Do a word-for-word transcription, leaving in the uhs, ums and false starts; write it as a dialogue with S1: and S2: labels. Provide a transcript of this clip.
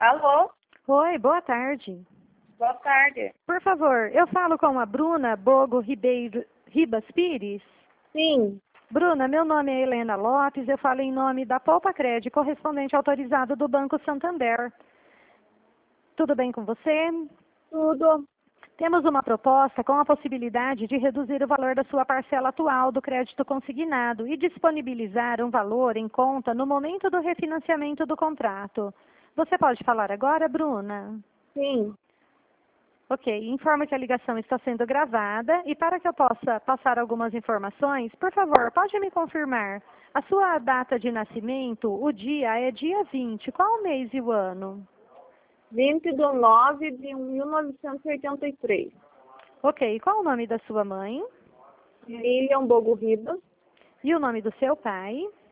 S1: Alô?
S2: Oi, boa tarde.
S1: Boa tarde.
S2: Por favor, eu falo com a Bruna Bogo Ribeiro Ribas Pires?
S1: Sim,
S2: Bruna, meu nome é Helena Lopes, eu falo em nome da Poupa Cred, correspondente autorizado do Banco Santander. Tudo bem com você?
S1: tudo.
S2: Temos uma proposta com a possibilidade de reduzir o valor da sua parcela atual do crédito consignado e disponibilizar um valor em conta no momento do refinanciamento do contrato. Você pode falar agora, Bruna?
S1: Sim,
S2: Ok, informo que a ligação está sendo gravada e para que eu possa passar algumas informações, por favor, pode me confirmar a sua data de nascimento, o dia é dia vinte, qual o mês e o ano?
S1: vinte de nove de mil novecentos e oitenta e três.
S2: Ok, qual o nome da sua mãe?
S1: Lilian Bogo Ribas.
S2: E o nome do seu pai?